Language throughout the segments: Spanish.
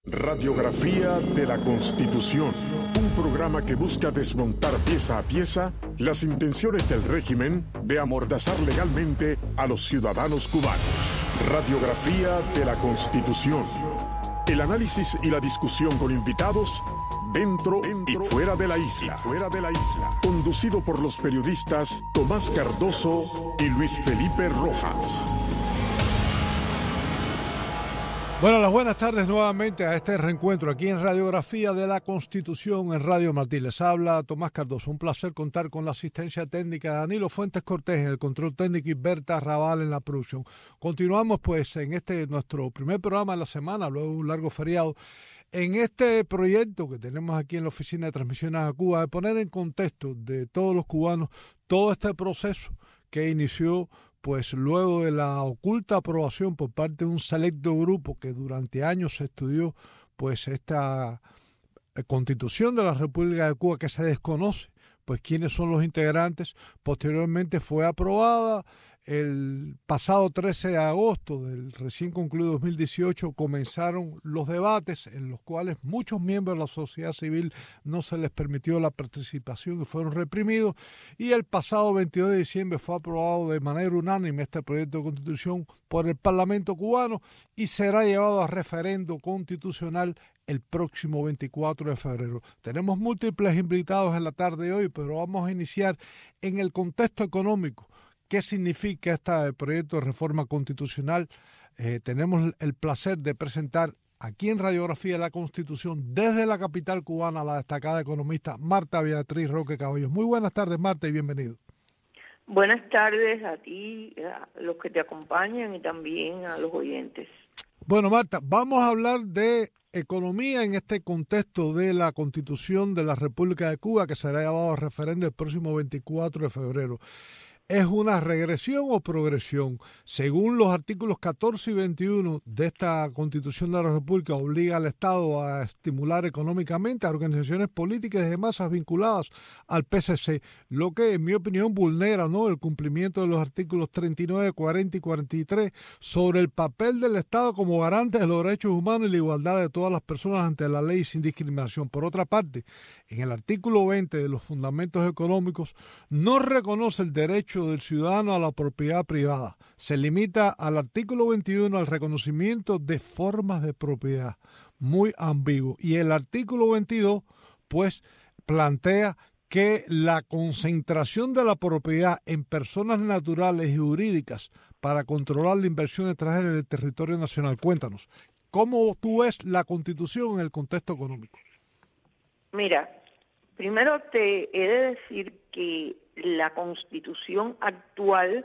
Radiografía de la Constitución, un programa que busca desmontar pieza a pieza las intenciones del régimen de amordazar legalmente a los ciudadanos cubanos. Radiografía de la Constitución. El análisis y la discusión con invitados dentro y fuera de la isla. Conducido por los periodistas Tomás Cardoso y Luis Felipe Rojas. Bueno, las buenas tardes nuevamente a este reencuentro aquí en Radiografía de la Constitución en Radio Martí. Les habla Tomás Cardoso. Un placer contar con la asistencia técnica de Danilo Fuentes Cortés en el control técnico y Berta Raval en la producción. Continuamos pues en nuestro primer programa de la semana, luego de un largo feriado, en este proyecto que tenemos aquí en la Oficina de Transmisiones a Cuba, de poner en contexto de todos los cubanos todo este proceso que inició pues luego de la oculta aprobación por parte de un selecto grupo que durante años se estudió pues esta Constitución de la República de Cuba, que se desconoce pues quiénes son los integrantes. Posteriormente fue aprobada. El pasado 13 de agosto del recién concluido 2018 comenzaron los debates en los cuales muchos miembros de la sociedad civil no se les permitió la participación y fueron reprimidos, y el pasado 22 de diciembre fue aprobado de manera unánime este proyecto de constitución por el Parlamento cubano y será llevado a referendo constitucional el próximo 24 de febrero. Tenemos múltiples invitados en la tarde de hoy, pero vamos a iniciar en el contexto económico. ¿Qué significa este proyecto de reforma constitucional? Tenemos el placer de presentar aquí en Radiografía de la Constitución, desde la capital cubana, a la destacada economista Marta Beatriz Roque Caballos. Muy buenas tardes, Marta, y bienvenido. Buenas tardes a ti, a los que te acompañan y también a los oyentes. Bueno, Marta, vamos a hablar de economía en este contexto de la Constitución de la República de Cuba, que será llevado a referendo el próximo 24 de febrero. ¿Es una regresión o progresión? Según los artículos 14 y 21 de esta Constitución de la República, obliga al Estado a estimular económicamente a organizaciones políticas y de masas vinculadas al PCC, lo que, en mi opinión, vulnera, ¿no?, el cumplimiento de los artículos 39, 40 y 43 sobre el papel del Estado como garante de los derechos humanos y la igualdad de todas las personas ante la ley sin discriminación. Por otra parte, en el artículo 20 de los fundamentos económicos no reconoce el derecho del ciudadano a la propiedad privada. Se limita al artículo 21 al reconocimiento de formas de propiedad, muy ambiguo. Y el artículo 22, pues, plantea que la concentración de la propiedad en personas naturales y jurídicas para controlar la inversión extranjera en el territorio nacional. Cuéntanos, ¿cómo tú ves la Constitución en el contexto económico? Mira, primero te he de decir que la Constitución actual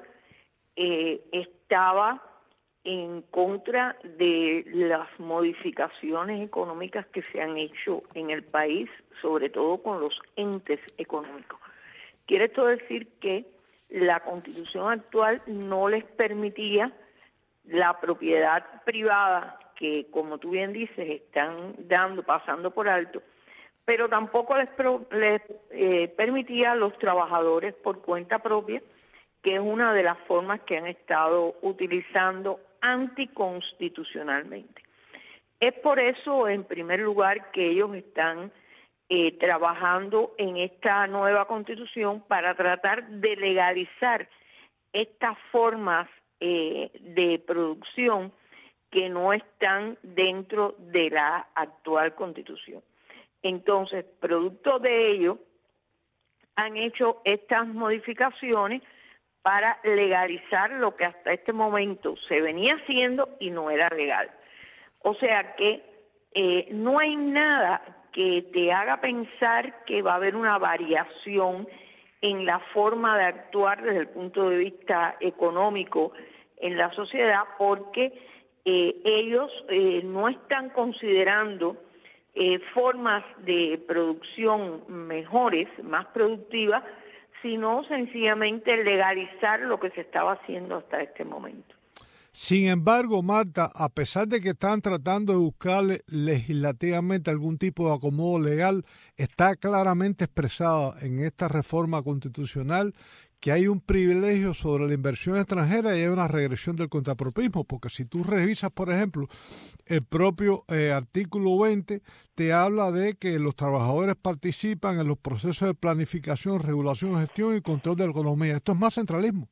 estaba en contra de las modificaciones económicas que se han hecho en el país, sobre todo con los entes económicos. Quiere esto decir que la Constitución actual no les permitía la propiedad privada que, como tú bien dices, están pasando por alto, pero tampoco les permitía a los trabajadores por cuenta propia, que es una de las formas que han estado utilizando anticonstitucionalmente. Es por eso, en primer lugar, que ellos están trabajando en esta nueva Constitución para tratar de legalizar estas formas de producción que no están dentro de la actual Constitución. Entonces, producto de ello, han hecho estas modificaciones para legalizar lo que hasta este momento se venía haciendo y no era legal. O sea que no hay nada que te haga pensar que va a haber una variación en la forma de actuar desde el punto de vista económico en la sociedad, porque ellos no están considerando formas de producción mejores, más productivas, sino sencillamente legalizar lo que se estaba haciendo hasta este momento. Sin embargo, Marta, a pesar de que están tratando de buscar legislativamente algún tipo de acomodo legal, está claramente expresada en esta reforma constitucional que hay un privilegio sobre la inversión extranjera y hay una regresión del contrapropismo, porque si tú revisas, por ejemplo, el propio artículo 20 te habla de que los trabajadores participan en los procesos de planificación, regulación, gestión y control de la economía. Esto es más centralismo.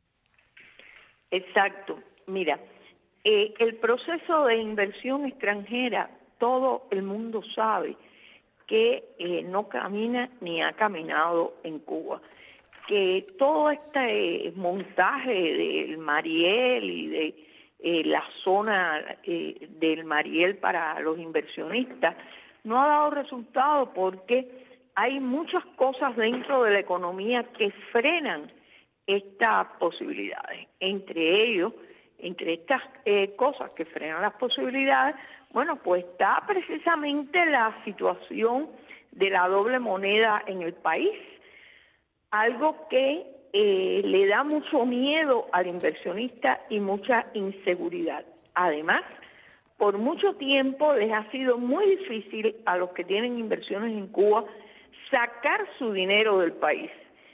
Exacto. Mira, el proceso de inversión extranjera, todo el mundo sabe que no camina ni ha caminado en Cuba. Que todo este montaje del Mariel y de la zona del Mariel para los inversionistas no ha dado resultado porque hay muchas cosas dentro de la economía que frenan estas posibilidades. Entre estas cosas que frenan las posibilidades, bueno, pues está precisamente la situación de la doble moneda en el país, algo que le da mucho miedo al inversionista y mucha inseguridad. Además, por mucho tiempo les ha sido muy difícil a los que tienen inversiones en Cuba sacar su dinero del país.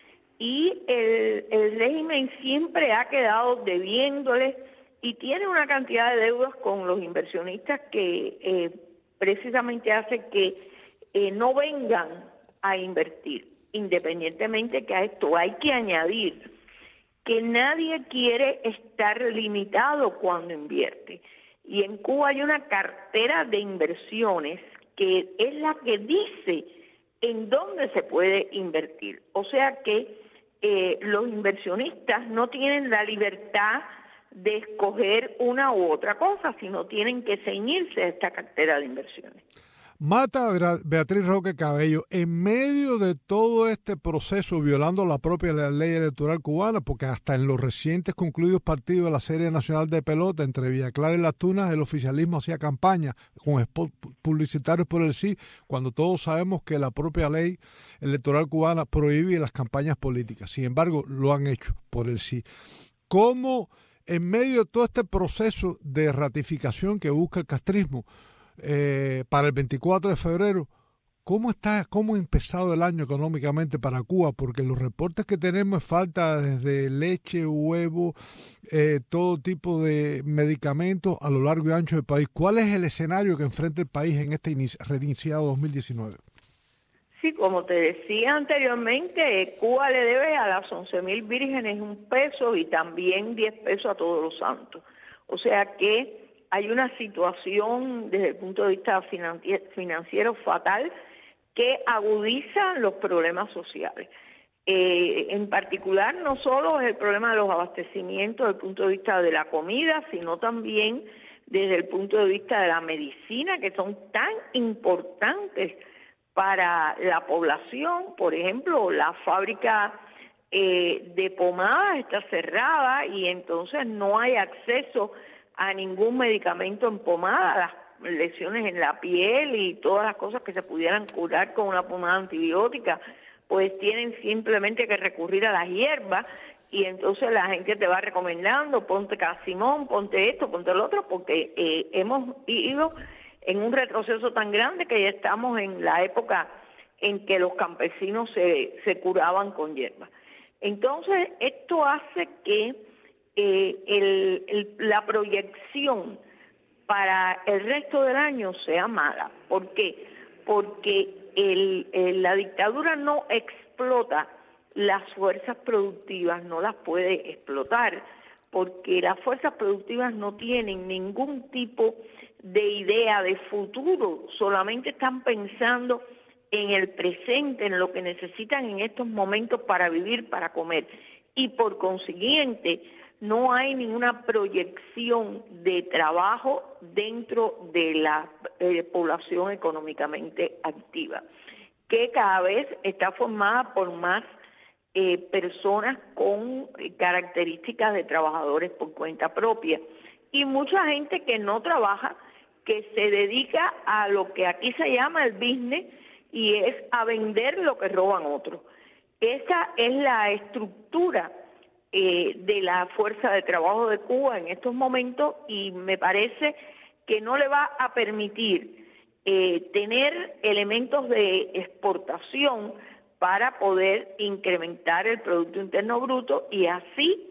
Y el régimen siempre ha quedado debiéndoles y tiene una cantidad de deudas con los inversionistas que precisamente hace que no vengan a invertir. Independientemente que a esto hay que añadir que nadie quiere estar limitado cuando invierte. Y en Cuba hay una cartera de inversiones que es la que dice en dónde se puede invertir. O sea que los inversionistas no tienen la libertad de escoger una u otra cosa, sino tienen que ceñirse a esta cartera de inversiones. Mata a Beatriz Roque Cabello en medio de todo este proceso, violando la propia ley electoral cubana, porque hasta en los recientes concluidos partidos de la Serie Nacional de Pelota entre Villa Clara y Las Tunas, el oficialismo hacía campaña con spots publicitarios por el sí, cuando todos sabemos que la propia ley electoral cubana prohíbe las campañas políticas. Sin embargo, lo han hecho por el sí. ¿Cómo en medio de todo este proceso de ratificación que busca el castrismo, para el 24 de febrero, ¿cómo ha empezado el año económicamente para Cuba? Porque los reportes que tenemos es falta desde leche, huevo, todo tipo de medicamentos a lo largo y ancho del país. ¿Cuál es el escenario que enfrenta el país en este reiniciado 2019? Sí, como te decía anteriormente, Cuba le debe a las 11,000 vírgenes $1 y también 10 pesos a todos los santos. O sea que hay una situación desde el punto de vista financiero fatal que agudiza los problemas sociales. En particular, no solo es el problema de los abastecimientos desde el punto de vista de la comida, sino también desde el punto de vista de la medicina, que son tan importantes para la población. Por ejemplo, la fábrica de pomadas está cerrada y entonces no hay acceso a ningún medicamento en pomada, las lesiones en la piel y todas las cosas que se pudieran curar con una pomada antibiótica, pues tienen simplemente que recurrir a las hierbas y entonces la gente te va recomendando, ponte casimón, ponte esto, ponte lo otro, porque hemos ido en un retroceso tan grande que ya estamos en la época en que los campesinos se curaban con hierbas. Entonces, esto hace que la proyección para el resto del año sea mala. ¿Por qué? Porque la dictadura no explota las fuerzas productivas, no las puede explotar, porque las fuerzas productivas no tienen ningún tipo de idea de futuro, solamente están pensando en el presente, en lo que necesitan en estos momentos para vivir, para comer, y por consiguiente no hay ninguna proyección de trabajo dentro de la población económicamente activa, que cada vez está formada por más personas con características de trabajadores por cuenta propia y mucha gente que no trabaja, que se dedica a lo que aquí se llama el business y es a vender lo que roban otros. Esa es la estructura de la fuerza de trabajo de Cuba en estos momentos y me parece que no le va a permitir tener elementos de exportación para poder incrementar el Producto Interno Bruto y así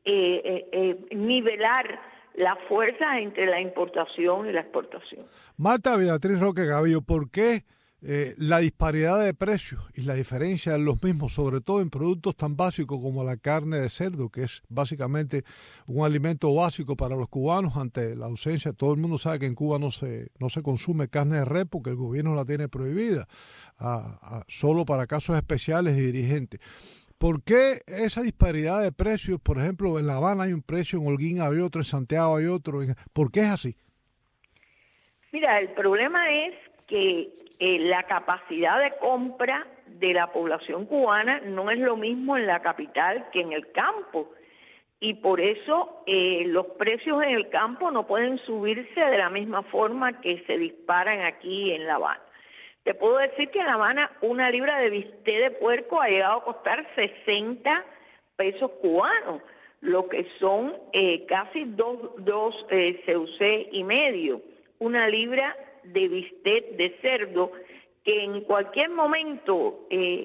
nivelar las fuerzas entre la importación y la exportación. Marta Beatriz Roque Gavillo, ¿por qué la disparidad de precios y la diferencia en los mismos, sobre todo en productos tan básicos como la carne de cerdo, que es básicamente un alimento básico para los cubanos ante la ausencia? Todo el mundo sabe que en Cuba no se consume carne de res porque el gobierno la tiene prohibida, solo para casos especiales y dirigentes. ¿Por qué esa disparidad de precios? Por ejemplo, en La Habana hay un precio, en Holguín hay otro, en Santiago hay otro. ¿Por qué es así? Mira, el problema es que la capacidad de compra de la población cubana no es lo mismo en la capital que en el campo. Y por eso los precios en el campo no pueden subirse de la misma forma que se disparan aquí en La Habana. Te puedo decir que en La Habana una libra de bistec de puerco ha llegado a costar 60 pesos cubanos, lo que son casi dos CUC y medio. Una libra de bistec de cerdo que en cualquier momento,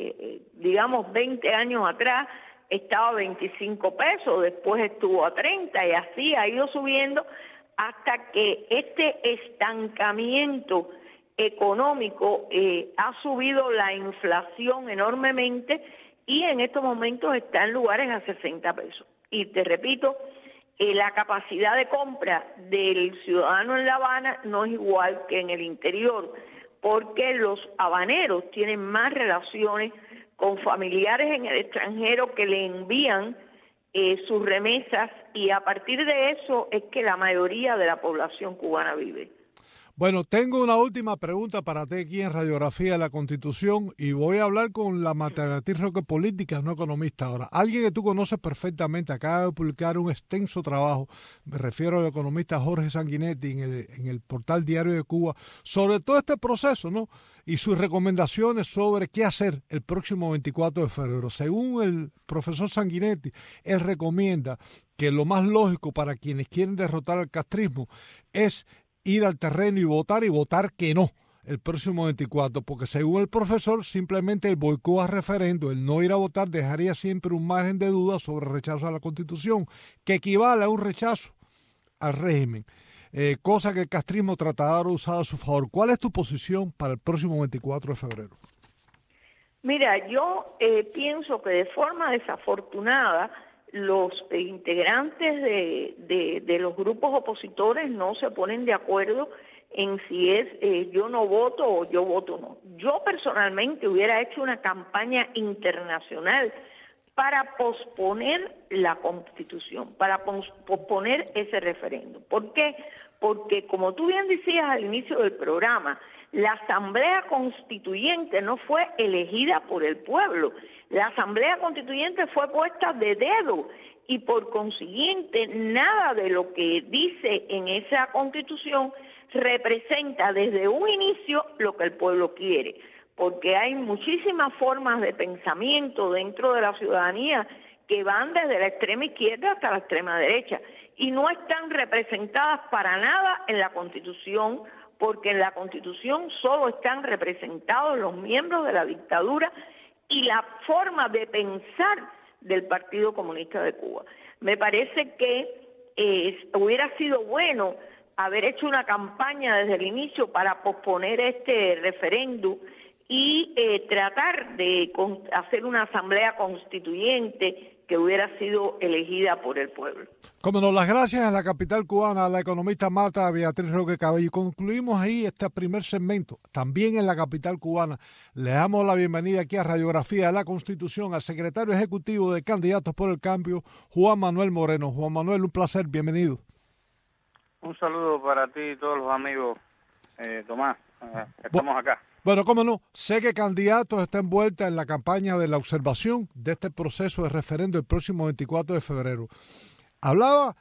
digamos 20 años atrás, estaba a 25 pesos, después estuvo a 30 y así ha ido subiendo hasta que este estancamiento económico ha subido la inflación enormemente y en estos momentos está en lugares a 60 pesos. Y te repito, la capacidad de compra del ciudadano en La Habana no es igual que en el interior, porque los habaneros tienen más relaciones con familiares en el extranjero que le envían sus remesas y a partir de eso es que la mayoría de la población cubana vive. Bueno, tengo una última pregunta para ti aquí en Radiografía de la Constitución y voy a hablar con la Marta Beatriz Roque, política, no economista. Ahora, alguien que tú conoces perfectamente, acaba de publicar un extenso trabajo, me refiero al economista Jorge Sanguinetti en el portal Diario de Cuba, sobre todo este proceso, ¿no? Y sus recomendaciones sobre qué hacer el próximo 24 de febrero. Según el profesor Sanguinetti, él recomienda que lo más lógico para quienes quieren derrotar al castrismo es ir al terreno y votar que no el próximo 24, porque según el profesor, simplemente el boicot a referendo, el no ir a votar, dejaría siempre un margen de duda sobre el rechazo a la Constitución, que equivale a un rechazo al régimen, cosa que el castrismo tratará de usar a su favor. ¿Cuál es tu posición para el próximo 24 de febrero? Mira, yo pienso que de forma desafortunada los integrantes de los grupos opositores no se ponen de acuerdo en si es yo no voto o yo voto no. Yo personalmente hubiera hecho una campaña internacional para posponer la Constitución, para posponer ese referéndum. ¿Por qué? Porque, como tú bien decías al inicio del programa, la Asamblea Constituyente no fue elegida por el pueblo. La Asamblea Constituyente fue puesta de dedo y, por consiguiente, nada de lo que dice en esa Constitución representa desde un inicio lo que el pueblo quiere, porque hay muchísimas formas de pensamiento dentro de la ciudadanía que van desde la extrema izquierda hasta la extrema derecha y no están representadas para nada en la Constitución, porque en la Constitución solo están representados los miembros de la dictadura y la forma de pensar del Partido Comunista de Cuba. Me parece que hubiera sido bueno haber hecho una campaña desde el inicio para posponer este referéndum y tratar de hacer una asamblea constituyente que hubiera sido elegida por el pueblo. Como no, las gracias a la capital cubana, a la economista Marta Beatriz Roque Gavillo. Concluimos ahí este primer segmento, también en la capital cubana. Le damos la bienvenida aquí a Radiografía de la Constitución al secretario ejecutivo de Candidatos por el Cambio, Juan Manuel Moreno. Juan Manuel, un placer, bienvenido. Un saludo para ti y todos los amigos, Tomás, estamos acá. Bueno, cómo no, sé que Candidatos está envuelta en la campaña de la observación de este proceso de referendo el próximo 24 de febrero. Hablaba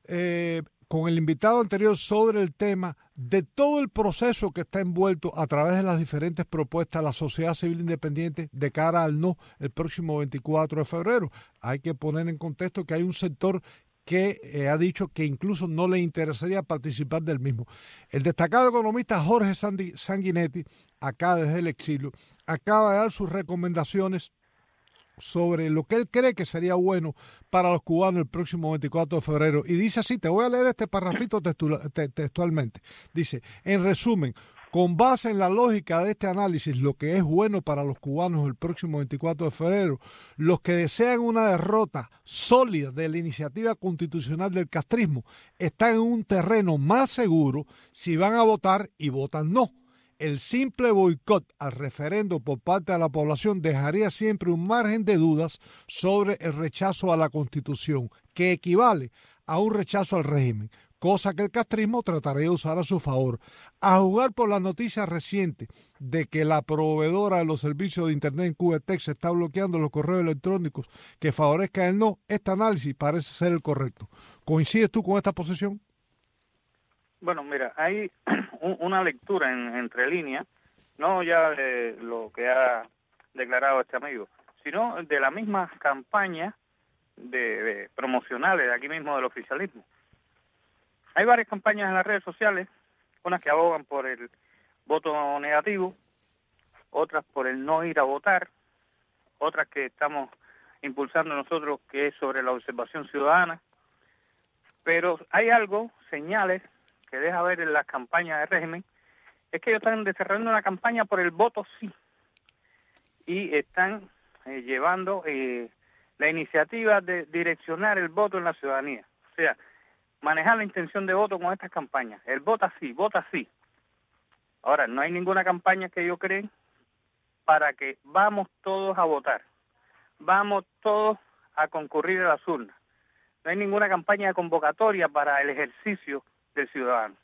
con el invitado anterior sobre el tema de todo el proceso que está envuelto a través de las diferentes propuestas de la sociedad civil independiente de cara al no el próximo 24 de febrero. Hay que poner en contexto que hay un sector que ha dicho que incluso no le interesaría participar del mismo. El destacado economista Jorge Sanguinetti, acá desde el exilio, acaba de dar sus recomendaciones sobre lo que él cree que sería bueno para los cubanos el próximo 24 de febrero. Y dice así, te voy a leer este parrafito textualmente. Dice, en resumen, con base en la lógica de este análisis, lo que es bueno para los cubanos el próximo 24 de febrero, los que desean una derrota sólida de la iniciativa constitucional del castrismo están en un terreno más seguro si van a votar y votan no. El simple boicot al referendo por parte de la población dejaría siempre un margen de dudas sobre el rechazo a la Constitución, que equivale a un rechazo al régimen, cosa que el castrismo trataría de usar a su favor. A juzgar por las noticias recientes de que la proveedora de los servicios de Internet en Cubatex está bloqueando los correos electrónicos que favorezcan el no, este análisis parece ser el correcto. ¿Coincides tú con esta posición? Bueno, mira, hay una lectura entre líneas, no ya de lo que ha declarado este amigo, sino de la misma campaña de promocionales de aquí mismo del oficialismo. Hay varias campañas en las redes sociales, unas que abogan por el voto negativo, otras por el no ir a votar, otras que estamos impulsando nosotros que es sobre la observación ciudadana, pero hay algo, señales, que deja ver en las campañas de régimen, es que ellos están desarrollando una campaña por el voto sí, y están llevando la iniciativa de direccionar el voto en la ciudadanía, o sea, manejar la intención de voto con estas campañas, el vota sí, vota sí. Ahora, no hay ninguna campaña que yo creen para que vamos todos a votar, vamos todos a concurrir a las urnas, no hay ninguna campaña de convocatoria para el ejercicio del ciudadano.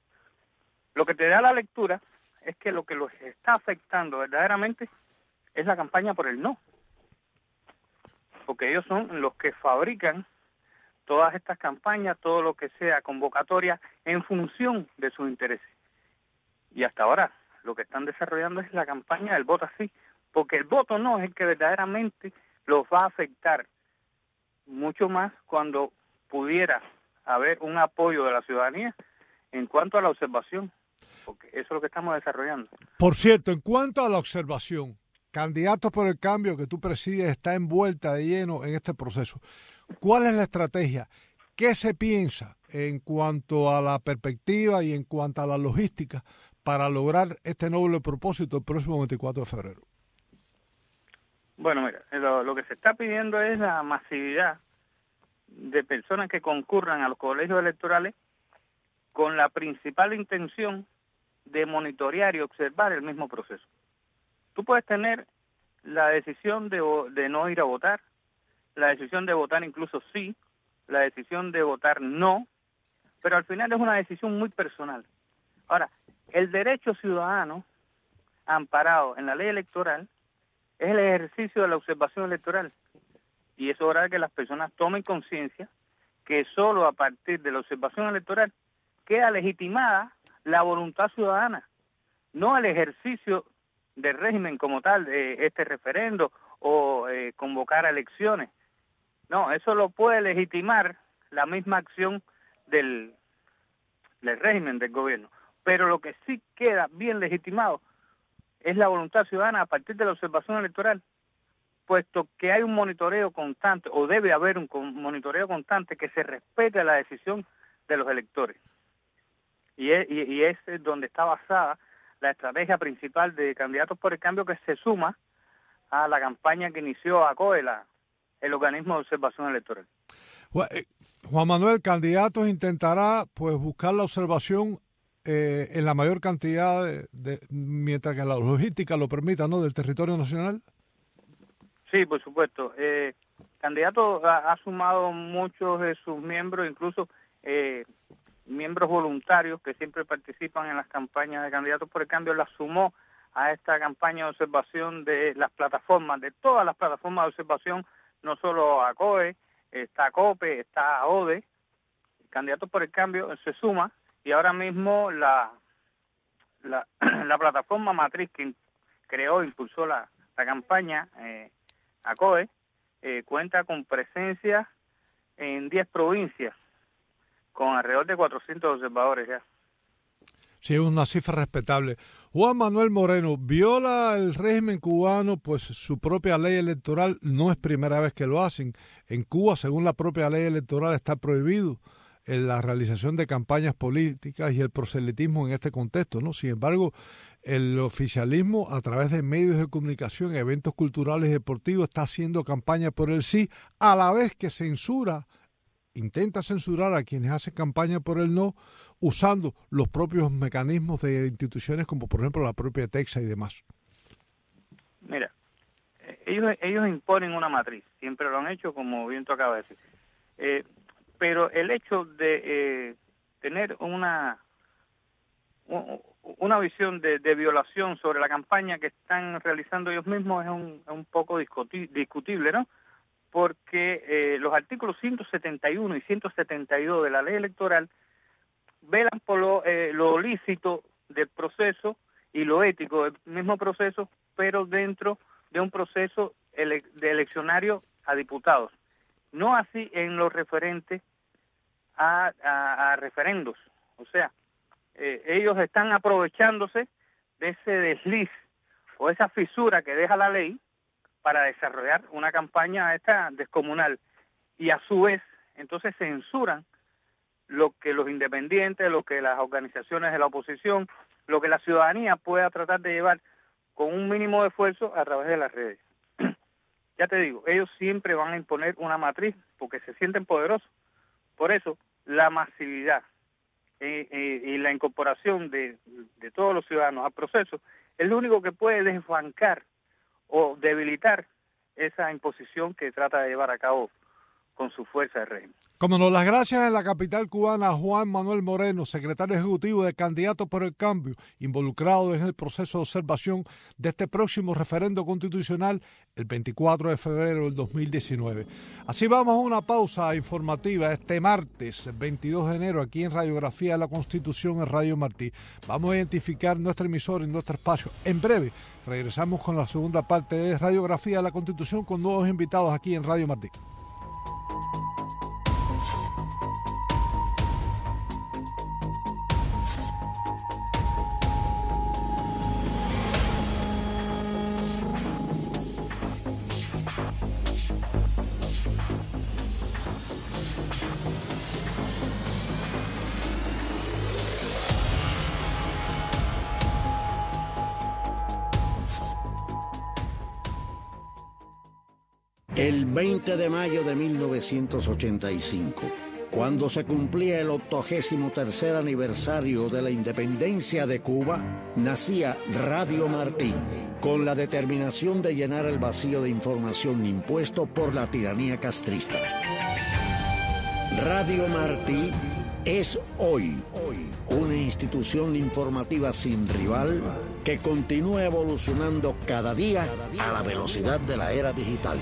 Lo que te da la lectura es que lo que los está afectando verdaderamente es la campaña por el no, porque ellos son los que fabrican todas estas campañas, todo lo que sea convocatoria en función de sus intereses. Y hasta ahora lo que están desarrollando es la campaña del voto sí, porque el voto no es el que verdaderamente los va a afectar mucho más cuando pudiera haber un apoyo de la ciudadanía en cuanto a la observación, porque eso es lo que estamos desarrollando. Por cierto, en cuanto a la observación, Candidatos por el Cambio que tú presides está envuelta de lleno en este proceso. ¿Cuál es la estrategia? ¿Qué se piensa en cuanto a la perspectiva y en cuanto a la logística para lograr este noble propósito el próximo 24 de febrero? Bueno, mira, lo que se está pidiendo es la masividad de personas que concurran a los colegios electorales con la principal intención de monitorear y observar el mismo proceso. Tú puedes tener la decisión de no ir a votar, la decisión de votar incluso sí, la decisión de votar no, pero al final es una decisión muy personal. Ahora, el derecho ciudadano amparado en la ley electoral es el ejercicio de la observación electoral. Y es hora de que las personas tomen conciencia que solo a partir de la observación electoral queda legitimada la voluntad ciudadana, no el ejercicio del régimen como tal, de este referendo o convocar a elecciones. No, eso lo puede legitimar la misma acción del régimen, del gobierno. Pero lo que sí queda bien legitimado es la voluntad ciudadana a partir de la observación electoral, puesto que hay un monitoreo constante, o debe haber un monitoreo constante que se respete la decisión de los electores. Y es donde está basada la estrategia principal de Candidatos por el Cambio, que se suma a la campaña que inició ACOE, el organismo de observación electoral. Juan Manuel, Candidatos intentará pues buscar la observación en la mayor cantidad, mientras que la logística lo permita, ¿no?, del territorio nacional. Sí, por supuesto. Candidato ha sumado muchos de sus miembros, incluso miembros voluntarios que siempre participan en las campañas de Candidatos por el Cambio, las sumó a esta campaña de observación de las plataformas, de todas las plataformas de observación, no solo ACOE, está COPE, está ODE. Candidatos por el Cambio se suma, y ahora mismo la plataforma matriz que creó, impulsó la campaña, ACOE, cuenta con presencia en 10 provincias, con alrededor de 400 observadores ya. Sí, es una cifra respetable. Juan Manuel Moreno, ¿viola el régimen cubano pues su propia ley electoral? No es primera vez que lo hacen. En Cuba, según la propia ley electoral, está prohibido la realización de campañas políticas y el proselitismo en este contexto, ¿no? Sin embargo, el oficialismo, a través de medios de comunicación, eventos culturales y deportivos, está haciendo campaña por el sí, a la vez que intenta censurar a quienes hacen campaña por el no, usando los propios mecanismos de instituciones como por ejemplo la propia Texas y demás. Mira, ellos imponen una matriz, siempre lo han hecho, como bien tú acabas de decir. Pero el hecho de tener una visión de violación sobre la campaña que están realizando ellos mismos es un poco discutible, ¿no? Porque los artículos 171 y 172 de la ley electoral velan por lo lícito del proceso y lo ético del mismo proceso, pero dentro de un proceso de eleccionario a diputados. No así en lo referente a referendos. O sea, ellos están aprovechándose de ese desliz o esa fisura que deja la ley para desarrollar una campaña esta descomunal, y a su vez entonces censuran lo que los independientes, lo que las organizaciones de la oposición, lo que la ciudadanía pueda tratar de llevar con un mínimo de esfuerzo a través de las redes. Ya te digo, ellos siempre van a imponer una matriz porque se sienten poderosos. Por eso, la masividad y la incorporación de todos los ciudadanos al proceso es lo único que puede desbancar o debilitar esa imposición que trata de llevar a cabo con su fuerza de régimen. Como no, las gracias en la capital cubana a Juan Manuel Moreno, secretario ejecutivo de Candidatos por el Cambio, involucrado en el proceso de observación de este próximo referendo constitucional el 24 de febrero del 2019. Así vamos a una pausa informativa este martes 22 de enero aquí en Radiografía de la Constitución en Radio Martí. Vamos a identificar nuestra emisora y nuestro espacio. En breve regresamos con la segunda parte de Radiografía de la Constitución con nuevos invitados aquí en Radio Martí. El 20 de mayo de 1985, cuando se cumplía el 83º aniversario de la independencia de Cuba, nacía Radio Martí, con la determinación de llenar el vacío de información impuesto por la tiranía castrista. Radio Martí es hoy una institución informativa sin rival que continúa evolucionando cada día a la velocidad de la era digital.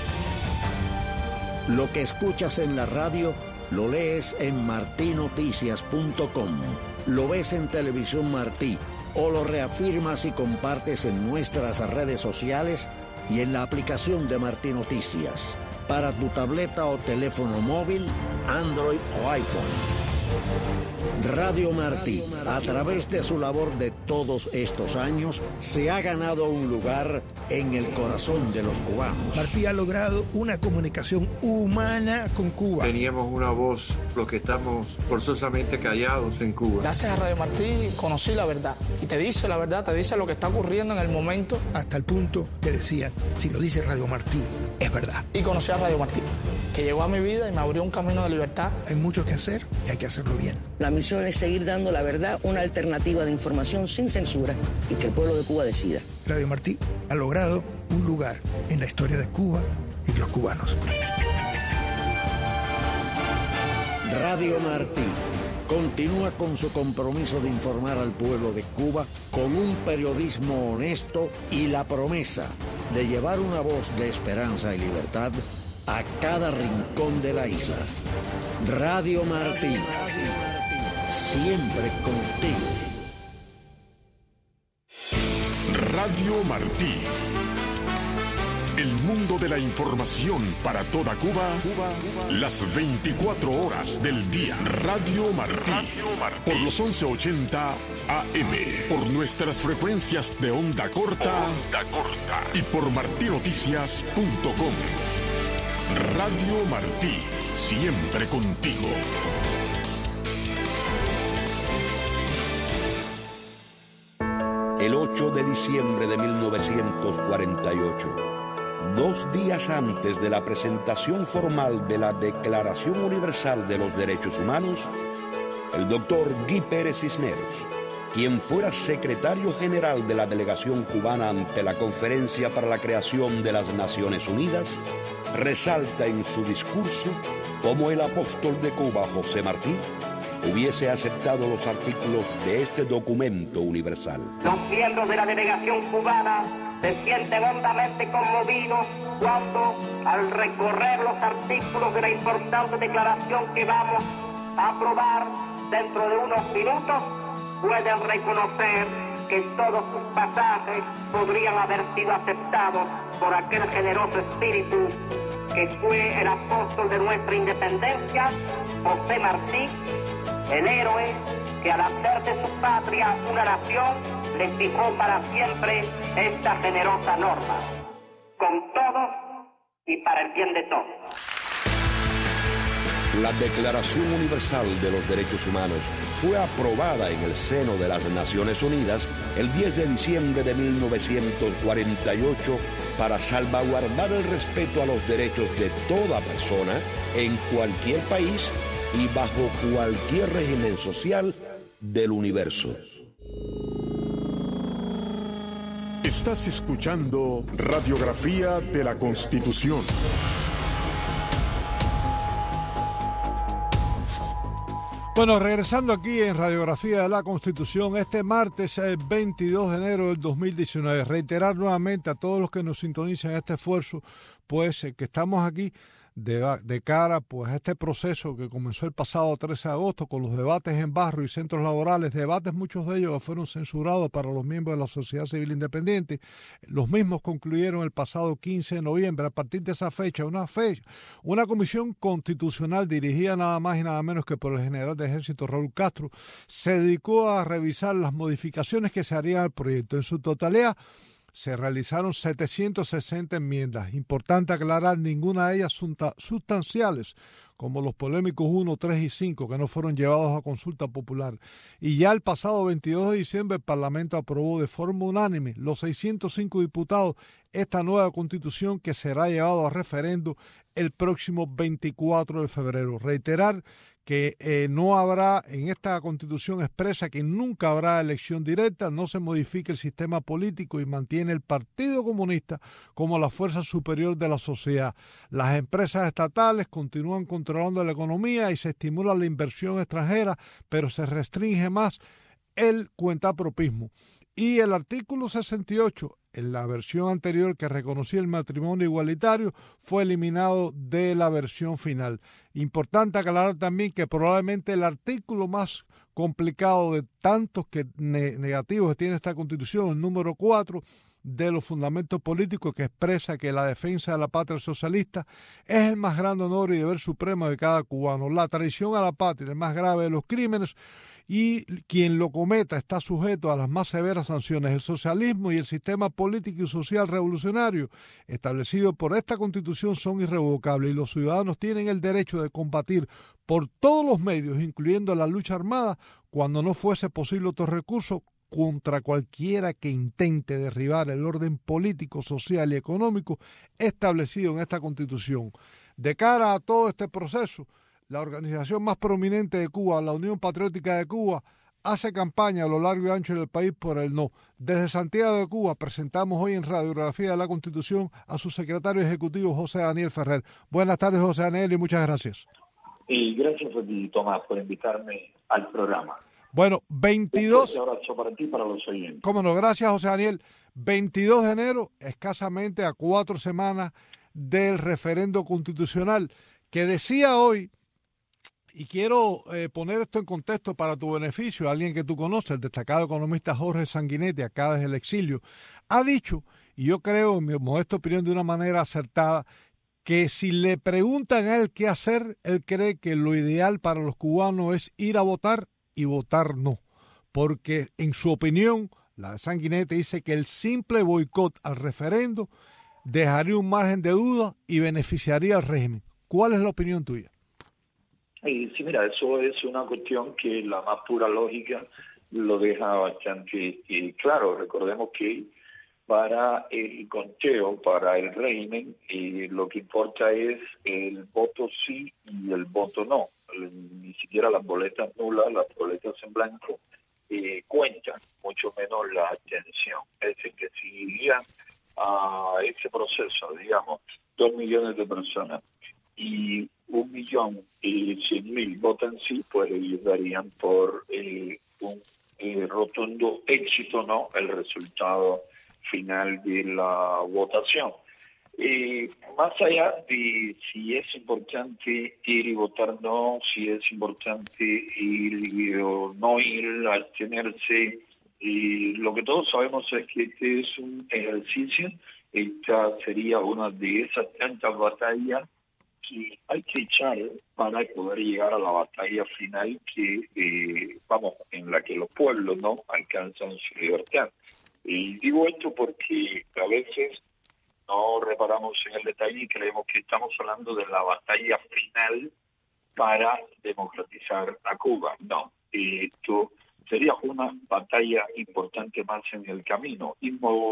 Lo que escuchas en la radio lo lees en martinoticias.com, lo ves en Televisión Martí o lo reafirmas y compartes en nuestras redes sociales y en la aplicación de Martí Noticias para tu tableta o teléfono móvil, Android o iPhone. Radio Martí, a través de su labor de todos estos años, se ha ganado un lugar en el corazón de los cubanos. Martí ha logrado una comunicación humana con Cuba. Teníamos una voz, los que estamos forzosamente callados en Cuba. Gracias a Radio Martí conocí la verdad. Y te dice la verdad, te dice lo que está ocurriendo en el momento. Hasta el punto que decían, si lo dice Radio Martí, es verdad. Y conocí a Radio Martí, que llegó a mi vida y me abrió un camino de libertad. Hay mucho que hacer y hay que hacerlo bien. La misión es seguir dando la verdad, una alternativa de información sin censura y que el pueblo de Cuba decida. Radio Martí ha logrado un lugar en la historia de Cuba y de los cubanos. Radio Martí continúa con su compromiso de informar al pueblo de Cuba con un periodismo honesto y la promesa de llevar una voz de esperanza y libertad a cada rincón de la isla. Radio Martí, siempre contigo. Radio Martí. El mundo de la información para toda Cuba, las 24 horas del día. Radio Martí. Por los 1180 AM. Por nuestras frecuencias de onda corta. Y por martinoticias.com. Radio Martí. Siempre contigo. El 8 de diciembre de 1948, 2 días antes de la presentación formal de la Declaración Universal de los Derechos Humanos, el doctor Guy Pérez Cisneros, quien fuera secretario general de la delegación cubana ante la Conferencia para la Creación de las Naciones Unidas, resalta en su discurso cómo el apóstol de Cuba, José Martí, hubiese aceptado los artículos de este documento universal. Los miembros de la delegación cubana se sienten hondamente conmovidos cuando, al recorrer los artículos de la importante declaración que vamos a aprobar dentro de unos minutos, pueden reconocer que todos sus pasajes podrían haber sido aceptados por aquel generoso espíritu que fue el apóstol de nuestra independencia, José Martí, el héroe que al hacer de su patria una nación le fijó para siempre esta generosa norma. Con todos y para el bien de todos. La Declaración Universal de los Derechos Humanos fue aprobada en el seno de las Naciones Unidas el 10 de diciembre de 1948 para salvaguardar el respeto a los derechos de toda persona en cualquier país y bajo cualquier régimen social del universo. Estás escuchando Radiografía de la Constitución. Bueno, regresando aquí en Radiografía de la Constitución, este martes 22 de enero del 2019, reiterar nuevamente a todos los que nos sintonizan este esfuerzo, pues que estamos aquí de cara pues a este proceso que comenzó el pasado 13 de agosto con los debates en barrios y centros laborales, debates muchos de ellos que fueron censurados para los miembros de la sociedad civil independiente. Los mismos concluyeron el pasado 15 de noviembre. A partir de esa fecha, una comisión constitucional dirigida nada más y nada menos que por el general de ejército Raúl Castro se dedicó a revisar las modificaciones que se harían al proyecto. En su totalidad se realizaron 760 enmiendas. Importante aclarar, ninguna de ellas sustanciales, como los polémicos 1, 3 y 5, que no fueron llevados a consulta popular. Y ya el pasado 22 de diciembre el Parlamento aprobó de forma unánime, los 605 diputados, esta nueva Constitución que será llevado a referendo el próximo 24 de febrero. Reiterar que no habrá, en esta Constitución expresa que nunca habrá elección directa, no se modifica el sistema político y mantiene el Partido Comunista como la fuerza superior de la sociedad. Las empresas estatales continúan controlando la economía y se estimula la inversión extranjera, pero se restringe más el cuentapropismo. Y el artículo 68, en la versión anterior que reconocía el matrimonio igualitario, fue eliminado de la versión final. Importante aclarar también que probablemente el artículo más complicado de tantos negativos que tiene esta Constitución, el número 4, de los fundamentos políticos, que expresa que la defensa de la patria socialista es el más grande honor y deber supremo de cada cubano. La traición a la patria, el más grave de los crímenes, y quien lo cometa está sujeto a las más severas sanciones. El socialismo y el sistema político y social revolucionario establecido por esta Constitución son irrevocables y los ciudadanos tienen el derecho de combatir por todos los medios, incluyendo la lucha armada, cuando no fuese posible otro recurso, contra cualquiera que intente derribar el orden político, social y económico establecido en esta Constitución. De cara a todo este proceso, la organización más prominente de Cuba, la Unión Patriótica de Cuba, hace campaña a lo largo y ancho del país por el no. Desde Santiago de Cuba presentamos hoy en Radiografía de la Constitución a su secretario ejecutivo, José Daniel Ferrer. Buenas tardes, José Daniel, y muchas gracias. Y gracias a ti, Tomás, por invitarme al programa. Bueno, 22... Un abrazo para ti y para los oyentes. Cómo no, gracias, José Daniel. 22 de enero, escasamente a 4 semanas del referendo constitucional, que decía hoy, y quiero poner esto en contexto para tu beneficio, alguien que tú conoces, el destacado economista Jorge Sanguinetti, acá desde el exilio, ha dicho, y yo creo, en mi modesta opinión, de una manera acertada, que si le preguntan a él qué hacer, él cree que lo ideal para los cubanos es ir a votar y votar no. Porque en su opinión, la de Sanguinetti dice que el simple boicot al referendo dejaría un margen de duda y beneficiaría al régimen. ¿Cuál es la opinión tuya? Sí, mira, eso es una cuestión que la más pura lógica lo deja bastante claro. Recordemos que para el conteo, para el régimen, lo que importa es el voto sí y el voto no. Ni siquiera las boletas nulas, las boletas en blanco cuentan, mucho menos la abstención. Es decir, que si irían a ese proceso, digamos, 2 millones de personas y 1.100.000 votan sí, pues ellos darían por un rotundo éxito, ¿no?, el resultado final de la votación. Más allá de si es importante ir y votar no, si es importante ir o no ir, abstenerse, lo que todos sabemos es que este es un ejercicio, esta sería una de esas tantas batallas que hay que echar para poder llegar a la batalla final que, en la que los pueblos no alcanzan su libertad. Y digo esto porque a veces no reparamos en el detalle y creemos que estamos hablando de la batalla final para democratizar a Cuba. No, esto sería una batalla importante más en el camino, y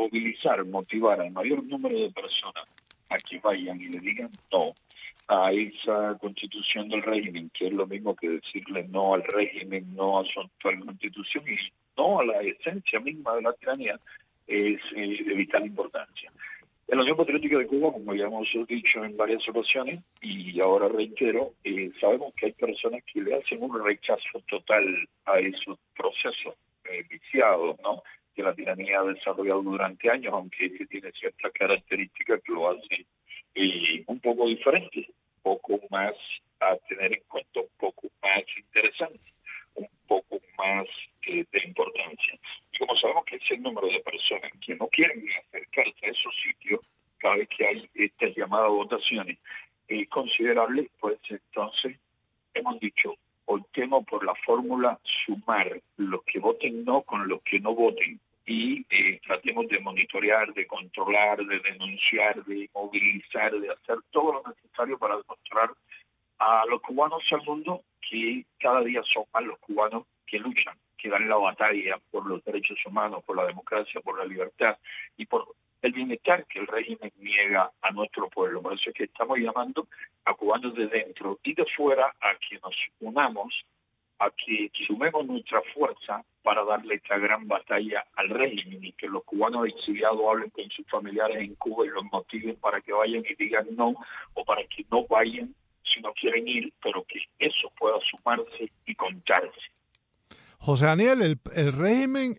motivar al mayor número de personas a que vayan y le digan no a esa constitución del régimen, que es lo mismo que decirle no al régimen, no a su actual constitución y no a la esencia misma de la tiranía, es de vital importancia. En la Unión Patriótica de Cuba, como ya hemos dicho en varias ocasiones, y ahora reitero, sabemos que hay personas que le hacen un rechazo total a esos procesos viciados, ¿no?, que la tiranía ha desarrollado durante años, aunque este tiene ciertas características que lo hacen un poco diferente, un poco más a tener en cuenta, un poco más interesante, un poco más de importancia. Y como sabemos que ese número de personas que no quieren acercarse a esos sitios cada vez que hay estas llamadas votaciones es considerable, pues entonces hemos dicho, optemos por la fórmula sumar los que voten no con los que no voten, y tratemos de monitorear, de controlar, de denunciar, de movilizar, de hacer todo lo necesario para demostrar a los cubanos y al mundo que cada día son más los cubanos que luchan, que dan la batalla por los derechos humanos, por la democracia, por la libertad y por el bienestar que el régimen niega a nuestro pueblo. Por eso es que estamos llamando a cubanos de dentro y de fuera a que nos unamos, a que sumemos nuestra fuerza para darle esta gran batalla al régimen y que los cubanos exiliados hablen con sus familiares en Cuba y los motiven para que vayan y digan no, o para que no vayan si no quieren ir, pero que eso pueda sumarse y contarse. José Daniel, el régimen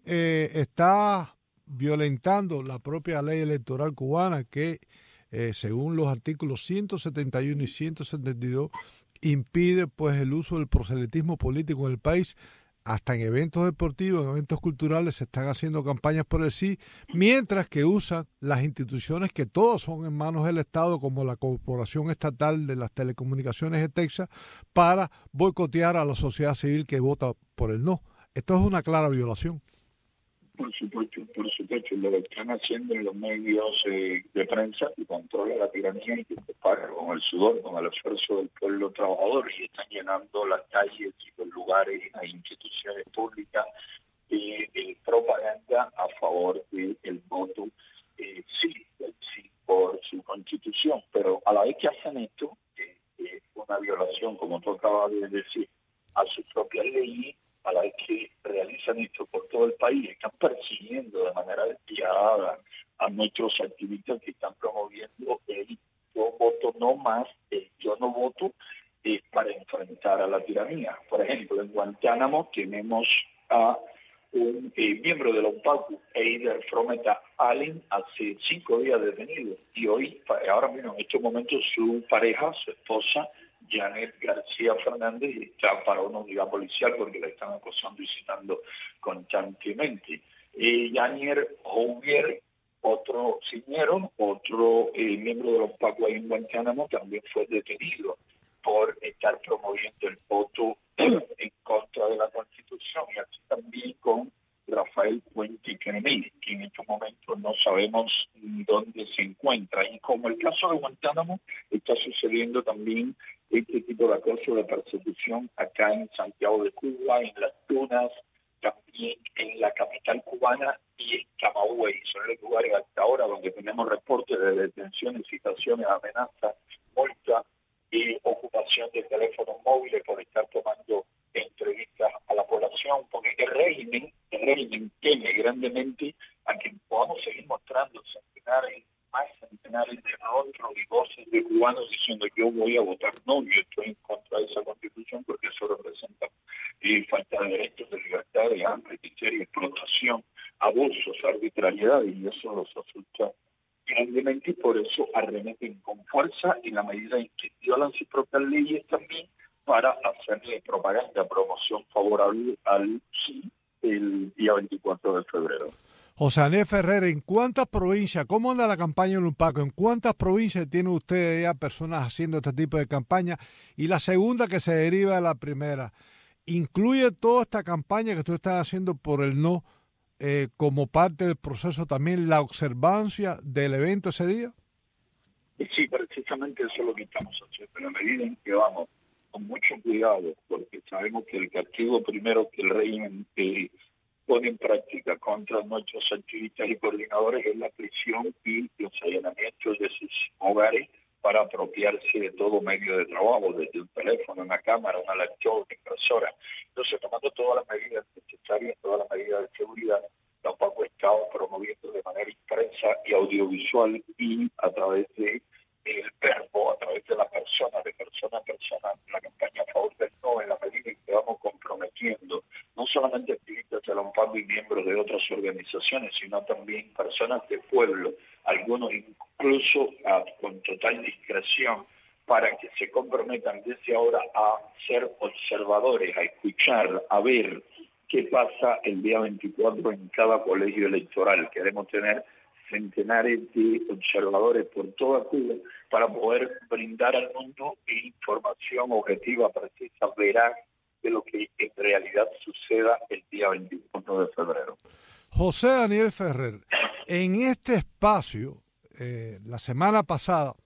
está violentando la propia ley electoral cubana que, según los artículos 171 y 172, impide pues el uso del proselitismo político en el país. Hasta en eventos deportivos, en eventos culturales se están haciendo campañas por el sí, mientras que usan las instituciones que todas son en manos del Estado, como la Corporación Estatal de las Telecomunicaciones de Texas, para boicotear a la sociedad civil que vota por el no. Esto es una clara violación. Por supuesto, lo que están haciendo en los medios de prensa que controla la tiranía y que se paga con el sudor, con el esfuerzo del pueblo trabajador, y están llenando las calles y los lugares y las instituciones públicas de propaganda a favor del voto sí por su constitución. Pero a la vez que hacen esto, es una violación, como tú acabas de decir, a sus propias leyes. A la vez que realizan esto por todo el país, están persiguiendo de manera despiadada a nuestros activistas que están promoviendo el yo voto no más, el yo no voto, para enfrentar a la tiranía. Por ejemplo, en Guantánamo tenemos a un miembro de la UPACU, Eider Frometa Allen, hace 5 días detenido, y hoy, ahora mismo en estos momentos, su pareja, su esposa, Janet García Fernández, está para una unidad policial porque la están acosando y citando constantemente. Janet Jouvier otro Cisneros, otro miembro de los PACO ahí en Guantánamo, también fue detenido por estar promoviendo el voto en contra de la Constitución, y así también con Rafael Puente Cremil, que en estos momentos no sabemos dónde se encuentra. Y como el caso de Guantánamo, está sucediendo también este tipo de acoso, de persecución acá en Santiago de Cuba, en Las Tunas, también en la capital cubana y en Camagüey. Son los lugares hasta ahora donde tenemos reportes de detenciones, citaciones, amenazas, multas y ocupación de teléfonos móviles por estar tomando entrevistas a la población, porque el régimen teme grandemente a que podamos seguir mostrando centenares de rostros y voces de cubanos diciendo yo voy a votar no, yo estoy en contra de esa Constitución porque eso representa falta de derechos, de libertad, de hambre, miseria, explotación, abusos, arbitrariedad, y eso los asusta grandemente, y por eso arremeten con fuerza en la medida en que violan sus propias leyes también para hacerle propaganda, promoción favorable al sí el día 24 de febrero. José Daniel Ferrer, ¿en cuántas provincias, cómo anda la campaña en Lupaco? ¿En cuántas provincias tiene usted ya personas haciendo este tipo de campaña? Y la segunda, que se deriva de la primera, ¿incluye toda esta campaña que usted está haciendo por el no como parte del proceso también la observancia del evento ese día? Sí, precisamente eso es lo que estamos haciendo. En la medida en que vamos con mucho cuidado, porque sabemos que el castigo primero que el régimen pone en práctica contra nuestros activistas y coordinadores es la prisión y los allanamientos de sus hogares para apropiarse de todo medio de trabajo, desde un teléfono, una cámara, una laptop, una impresora. Entonces, tomando todas las medidas necesarias, todas las medidas de seguridad, la PACO está promoviendo de manera impresa y audiovisual y a través de el verbo, a través de la persona, de persona a persona, la campaña a favor del no, en la medida en que vamos comprometiendo no solamente activistas de la PACO y miembros de otras organizaciones, sino también personas de pueblo, algunos incluso con total discreción, para que se comprometan desde ahora a ser observadores, a escuchar, a ver qué pasa el día 24 en cada colegio electoral. Queremos tener centenares de observadores por toda Cuba para poder brindar al mundo información objetiva, precisa, veraz de lo que en realidad suceda el día 24 de febrero. José Daniel Ferrer, en este espacio, la semana pasada,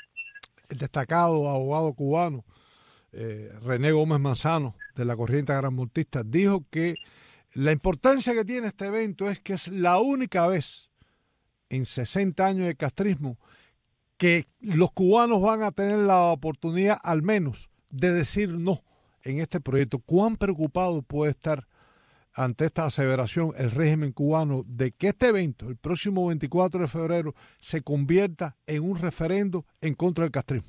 el destacado abogado cubano René Gómez Manzano, de la corriente granmontista, dijo que la importancia que tiene este evento es que es la única vez en 60 años de castrismo que los cubanos van a tener la oportunidad al menos de decir no en este proyecto. ¿Cuán preocupado puede estar ante esta aseveración el régimen cubano de que este evento, el próximo 24 de febrero, se convierta en un referendo en contra del castrismo?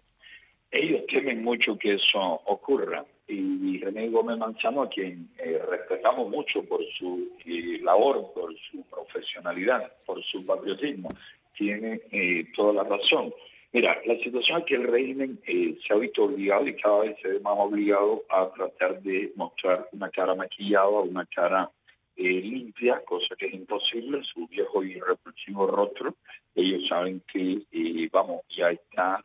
Ellos temen mucho que eso ocurra, y René Gómez Manzano, a quien respetamos mucho por su labor, por su profesionalidad, por su patriotismo, tiene toda la razón. Mira, la situación es que el régimen se ha visto obligado y cada vez se ve más obligado a tratar de mostrar una cara maquillada, una cara limpia, cosa que es imposible, su viejo y repulsivo rostro. Ellos saben que, ya está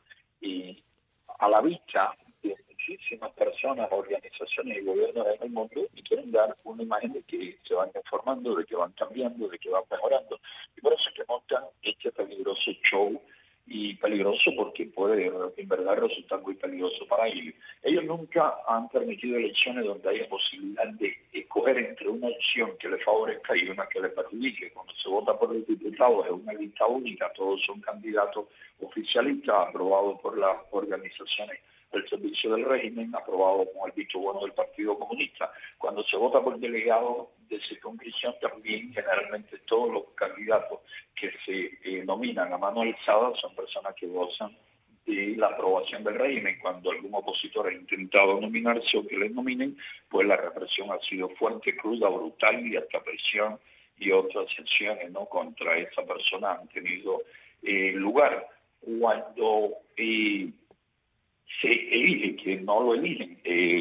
a la vista de muchísimas personas, organizaciones y gobiernos en el mundo, y quieren dar una imagen de que se van informando, de que van cambiando, de que van mejorando. Y por eso es que montan este peligroso show, y peligroso porque puede en verdad resultar muy peligroso para ellos. Ellos nunca han permitido elecciones donde haya posibilidad de escoger entre una opción que les favorezca y una que les perjudique. Cuando se vota por los diputados es una lista única, todos son candidatos oficialistas aprobados por las organizaciones del servicio del régimen, aprobados con el visto bueno del Partido Comunista. Cuando se vota por delegados de circunscripción, también generalmente todos los candidatos que se nominan a mano alzada son personas que gozan de la aprobación del régimen. Cuando algún opositor ha intentado nominarse o que les nominen, pues la represión ha sido fuerte, cruda, brutal, y hasta prisión y otras sanciones contra esa persona han tenido lugar. Cuando se elige, que no lo eligen,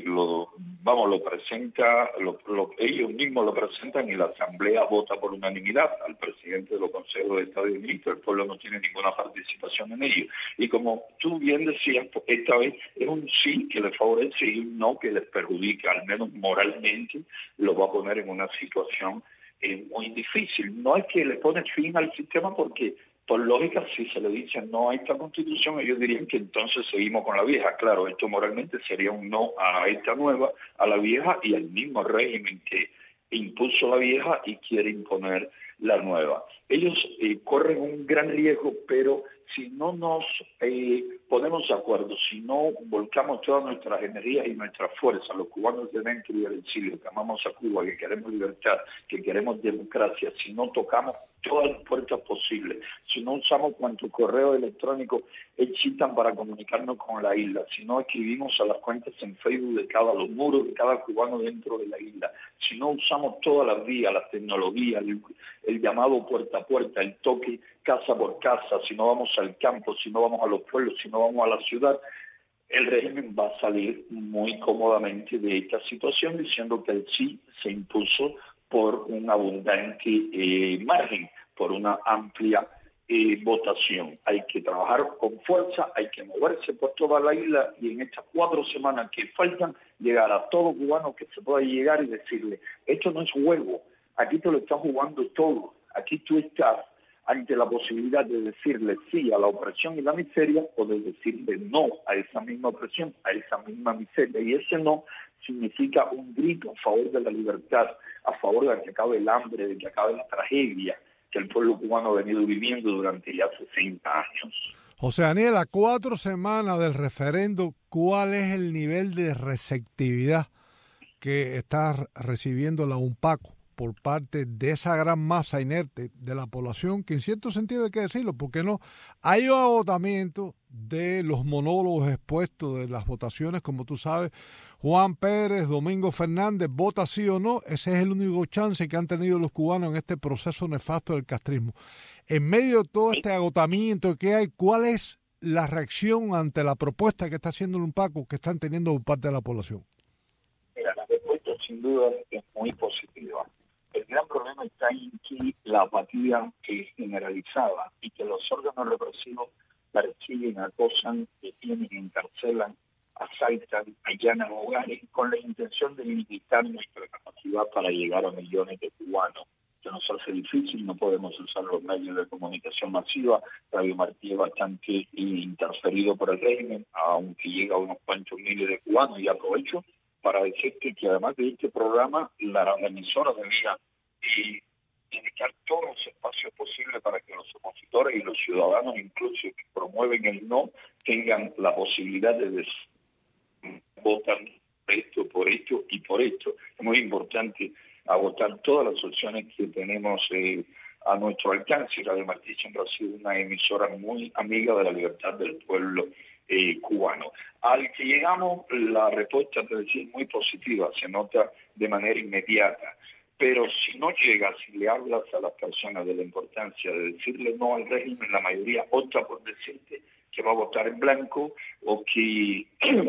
lo presenta, ellos mismos lo presentan y la Asamblea vota por unanimidad al presidente de los consejos de Estado y Ministros. El pueblo no tiene ninguna participación en ello. Y como tú bien decías, esta vez es un sí que les favorece y un no que les perjudica, al menos moralmente lo va a poner en una situación muy difícil. No es que le pone fin al sistema porque, por lógica, si se le dice no a esta constitución, ellos dirían que entonces seguimos con la vieja. Claro, esto moralmente sería un no a esta nueva, a la vieja y al mismo régimen que impuso la vieja y quiere imponer la nueva. Ellos corren un gran riesgo, pero si no nos ponemos de acuerdo, si no volcamos todas nuestras energías y nuestras fuerzas, los cubanos de dentro y del exilio, que amamos a Cuba, que queremos libertad, que queremos democracia, si no tocamos todas las puertas posibles, si no usamos cuantos correos electrónicos excitan para comunicarnos con la isla, si no escribimos a las cuentas en Facebook de los muros de cada cubano dentro de la isla, si no usamos todas las vías, las tecnologías, el llamado puerta a puerta, el toque casa por casa, si no vamos al campo, si no vamos a los pueblos, si no vamos a la ciudad, el régimen va a salir muy cómodamente de esta situación diciendo que el sí se impuso por un abundante margen, por una amplia votación. Hay que trabajar con fuerza, hay que moverse por toda la isla y en estas 4 semanas que faltan, llegar a todo cubano que se pueda llegar y decirle, esto no es juego, aquí te lo estás jugando todo, aquí tú estás ante la posibilidad de decirle sí a la opresión y la miseria o de decirle no a esa misma opresión, a esa misma miseria. Y ese no significa un grito a favor de la libertad, a favor de que acabe el hambre, de que acabe la tragedia que el pueblo cubano ha venido viviendo durante ya 60 años. José Daniel, a 4 semanas del referendo, ¿cuál es el nivel de receptividad que está recibiendo la UNPACO por parte de esa gran masa inerte de la población, que en cierto sentido hay que decirlo, porque no hay un agotamiento de los monólogos expuestos de las votaciones, como tú sabes, Juan Pérez, Domingo Fernández, vota sí o no, ese es el único chance que han tenido los cubanos en este proceso nefasto del castrismo. En medio de todo este agotamiento que hay, ¿cuál es la reacción ante la propuesta que está haciendo el UNPACO, que están teniendo por parte de la población? Mira, la respuesta sin duda es muy positiva. El gran problema está en que la apatía es generalizada y que los órganos represivos persiguen, acosan, detienen, encarcelan, asaltan, allanan hogares con la intención de limitar nuestra capacidad para llegar a millones de cubanos. Se nos hace difícil, no podemos usar los medios de comunicación masiva. Radio Martí es bastante interferido por el régimen, aunque llega a unos cuantos miles de cubanos. Y aprovecho para decirte que además de este programa, la emisora debía dedicar todos los espacios posibles para que los opositores y los ciudadanos, incluso que promueven el no, tengan la posibilidad de decir, votan por esto y por esto. Es muy importante agotar todas las opciones que tenemos a nuestro alcance. Radio Martí siempre ha sido una emisora muy amiga de la libertad del pueblo cubano. Al que llegamos, la respuesta, te decía, es muy positiva, se nota de manera inmediata. Pero si no llegas, si le hablas a las personas de la importancia de decirle no al régimen, la mayoría opta por decirte que va a votar en blanco o que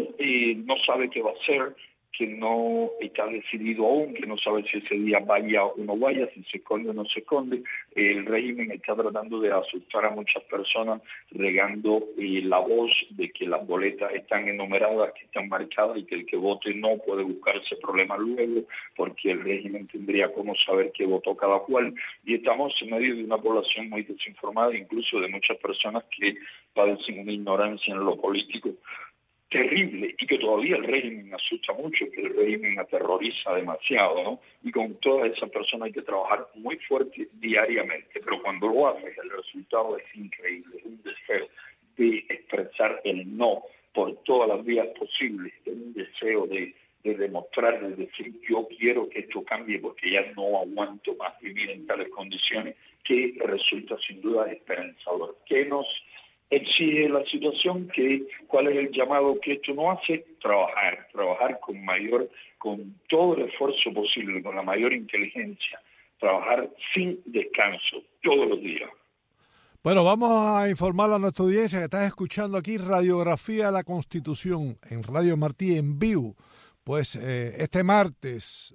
no sabe qué va a hacer, que no está decidido aún, que no sabe si ese día vaya o no vaya, si se esconde o no se esconde. El régimen está tratando de asustar a muchas personas, regando la voz de que las boletas están enumeradas, que están marcadas y que el que vote no puede buscarse problemas luego, porque el régimen tendría cómo saber qué votó cada cual. Y estamos en medio de una población muy desinformada, incluso de muchas personas que padecen una ignorancia en lo político terrible y que todavía el régimen asusta mucho, que el régimen aterroriza demasiado, ¿no? Y con todas esas personas hay que trabajar muy fuerte diariamente, pero cuando lo haces el resultado es increíble, es un deseo de expresar el no por todas las vías posibles, es un deseo de demostrar, de decir yo quiero que esto cambie porque ya no aguanto más vivir en tales condiciones, que resulta sin duda esperanzador. ¿Qué nos exige la situación? ¿Cuál es el llamado que esto no hace? Trabajar con todo el esfuerzo posible, con la mayor inteligencia, trabajar sin descanso, todos los días. Bueno, vamos a informar a nuestra audiencia que estás escuchando aquí Radiografía de la Constitución en Radio Martí en vivo. Pues este martes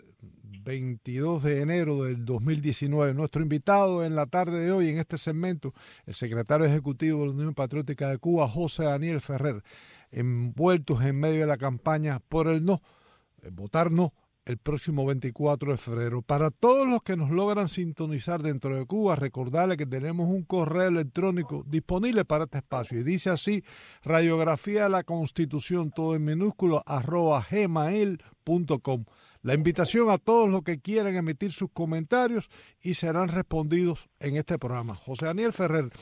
22 de enero del 2019, nuestro invitado en la tarde de hoy en este segmento, el secretario ejecutivo de la Unión Patriótica de Cuba, José Daniel Ferrer, envueltos en medio de la campaña por el no, votar no, el próximo 24 de febrero. Para todos los que nos logran sintonizar dentro de Cuba, recordarles que tenemos un correo electrónico disponible para este espacio y dice así: radiografía de la Constitución, todo en minúsculo, @gmail.com. La invitación a todos los que quieran emitir sus comentarios y serán respondidos en este programa. José Daniel Ferrer,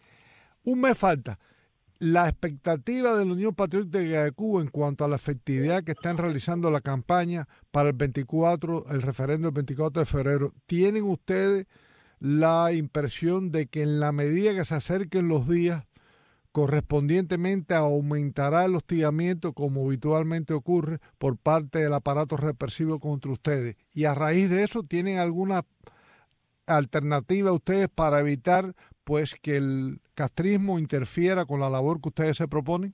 un mes falta. La expectativa de la Unión Patriótica de Cuba en cuanto a la efectividad que están realizando la campaña para el referéndum del 24 de febrero, ¿tienen ustedes la impresión de que en la medida que se acerquen los días, correspondientemente aumentará el hostigamiento como habitualmente ocurre por parte del aparato represivo contra ustedes? Y a raíz de eso, ¿tienen alguna alternativa ustedes para evitar pues que el castrismo interfiera con la labor que ustedes se proponen?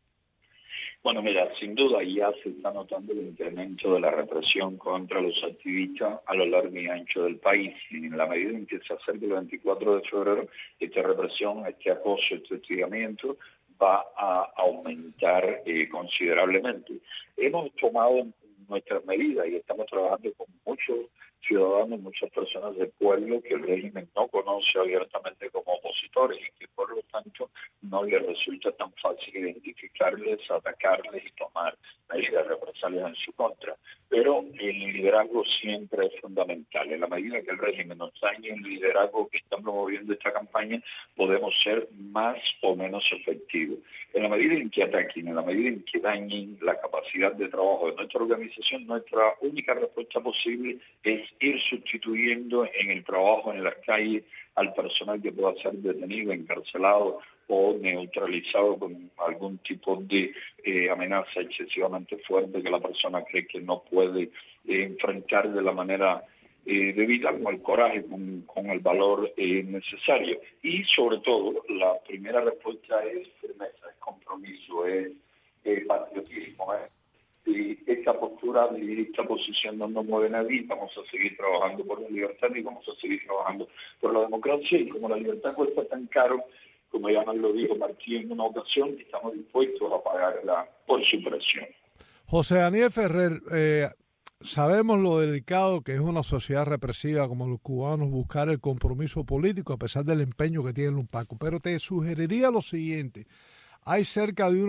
Bueno, mira, sin duda ya se está notando el incremento de la represión contra los activistas a lo largo y ancho del país. Y en la medida en que se acerque el 24 de febrero, esta represión, este acoso, este hostigamiento va a aumentar considerablemente. Hemos tomado nuestras medidas y estamos trabajando con muchos ciudadanos, muchas personas del pueblo que el régimen no conoce abiertamente como opositores y que por lo tanto no les resulta tan fácil identificarles, atacarles y tomar medidas represalias en su contra. Pero el liderazgo siempre es fundamental. En la medida que el régimen nos dañe el liderazgo que está promoviendo esta campaña, podemos ser más o menos efectivos. En la medida en que ataquen, en la medida en que dañen la capacidad de trabajo de nuestra organización, nuestra única respuesta posible es ir sustituyendo en el trabajo en las calles al personal que pueda ser detenido, encarcelado o neutralizado con algún tipo de amenaza excesivamente fuerte que la persona cree que no puede enfrentar de la manera debida, con el coraje, con el valor necesario. Y sobre todo, la primera respuesta es firmeza, es compromiso, es patriotismo, y esta postura y esta posición no nos mueve nadie. Vamos a seguir trabajando por la libertad y vamos a seguir trabajando por la democracia, y como la libertad cuesta tan caro, como ya nos lo dijo Martí en una ocasión, estamos dispuestos a pagarla por su precio. José Daniel Ferrer, sabemos lo delicado que es una sociedad represiva como los cubanos buscar el compromiso político a pesar del empeño que tienen los pacos, pero te sugeriría lo siguiente: hay cerca de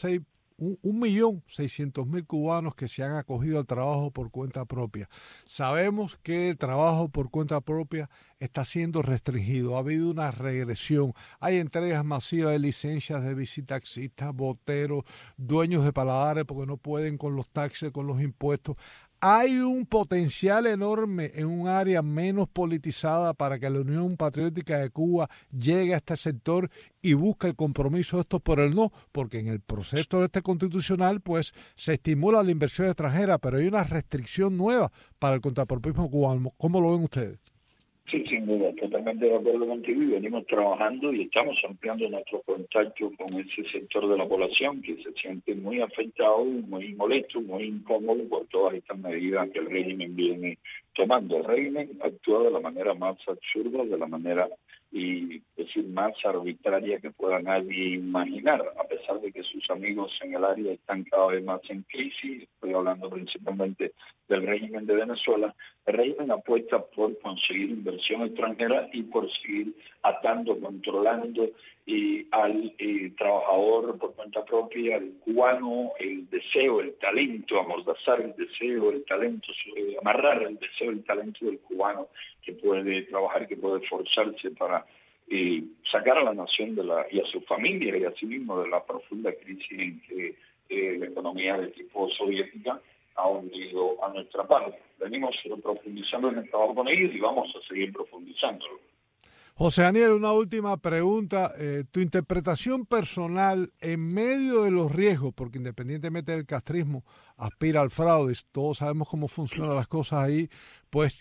1.600.000 cubanos que se han acogido al trabajo por cuenta propia. Sabemos que el trabajo por cuenta propia está siendo restringido, ha habido una regresión, hay entregas masivas de licencias de bicitaxistas, boteros, dueños de paladares porque no pueden con los taxis, con los impuestos. Hay un potencial enorme en un área menos politizada para que la Unión Patriótica de Cuba llegue a este sector y busque el compromiso de estos por el no, porque en el proceso constitucional pues se estimula la inversión extranjera, pero hay una restricción nueva para el contrapropismo cubano. ¿Cómo lo ven ustedes? Sí, sin duda, totalmente de acuerdo contigo, y venimos trabajando y estamos ampliando nuestro contacto con ese sector de la población que se siente muy afectado, muy molesto, muy incómodo por todas estas medidas que el régimen viene tomando. El régimen actúa de la manera más absurda, de la manera más arbitraria que pueda nadie imaginar, a pesar de que sus amigos en el área están cada vez más en crisis. Estoy hablando principalmente del régimen de Venezuela. El régimen apuesta por conseguir inversión extranjera y por seguir atando, controlando al trabajador por cuenta propia, al cubano, el deseo, el talento, amordazar el deseo, el talento, amarrar el deseo, el talento del cubano que puede trabajar, que puede esforzarse para sacar a la nación y a su familia y a sí mismo de la profunda crisis en que la economía de tipo soviética ha hundido a nuestra patria. Venimos profundizando en el trabajo con ellos y vamos a seguir profundizándolo. José Daniel, una última pregunta. Tu interpretación personal en medio de los riesgos, porque independientemente del castrismo aspira al fraude, todos sabemos cómo funcionan las cosas ahí, pues